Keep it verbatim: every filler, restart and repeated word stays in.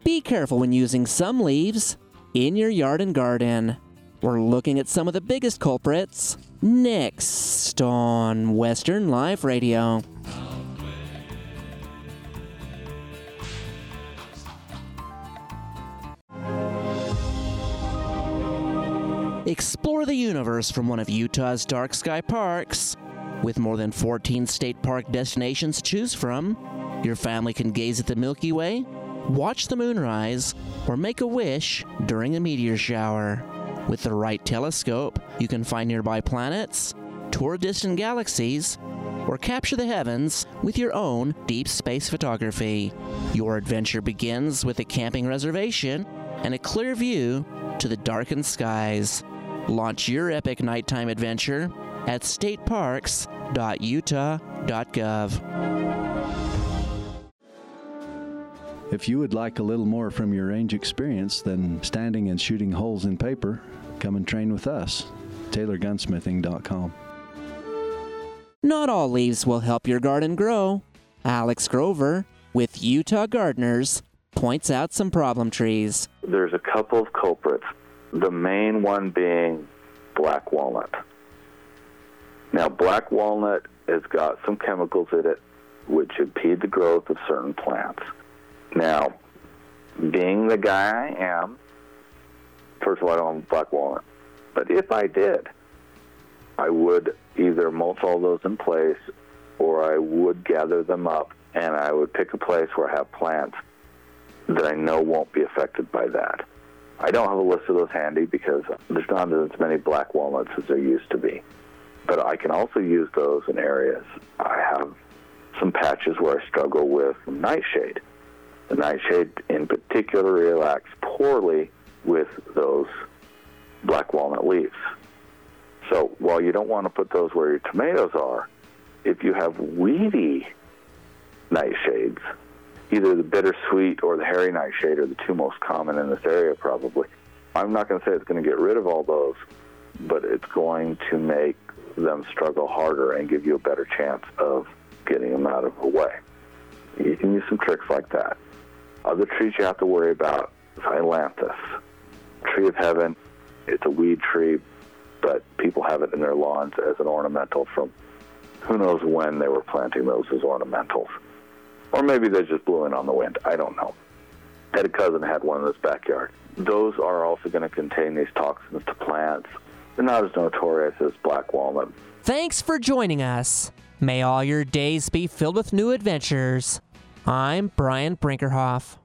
Be careful when using some leaves in your yard and garden. We're looking at some of the biggest culprits next on Western Life Radio. Explore the universe from one of Utah's dark sky parks. With more than fourteen state park destinations to choose from, your family can gaze at the Milky Way, watch the moonrise, or make a wish during a meteor shower. With the right telescope, you can find nearby planets, tour distant galaxies, or capture the heavens with your own deep space photography. Your adventure begins with a camping reservation and a clear view to the darkened skies. Launch your epic nighttime adventure at state parks dot utah dot gov. If you would like a little more from your range experience than standing and shooting holes in paper, come and train with us. Taylor Gunsmithing dot com. Not all leaves will help your garden grow. Alex Grover, with Utah Gardeners, points out some problem trees. There's a couple of culprits, the main one being black walnut. Now, black walnut has got some chemicals in it which impede the growth of certain plants. Now, being the guy I am, first of all, I don't have black walnut, but if I did, I would either mulch all those in place or I would gather them up and I would pick a place where I have plants that I know won't be affected by that. I don't have a list of those handy because there's not as many black walnuts as there used to be. But I can also use those in areas. I have some patches where I struggle with nightshade. The nightshade in particular reacts poorly with those black walnut leaves. So while you don't want to put those where your tomatoes are, if you have weedy nightshades, either the bittersweet or the hairy nightshade are the two most common in this area probably. I'm not going to say it's going to get rid of all those, but it's going to make them struggle harder and give you a better chance of getting them out of the way. You can use some tricks like that. Other trees you have to worry about is Ailanthus. Tree of Heaven, it's a weed tree, but people have it in their lawns as an ornamental from who knows when they were planting those as ornamentals. Or maybe they just blew in on the wind. I don't know. I had a cousin that had one in his backyard. Those are also going to contain these toxins to plants. They're not as notorious as black walnut. Thanks for joining us. May all your days be filled with new adventures. I'm Brian Brinkerhoff.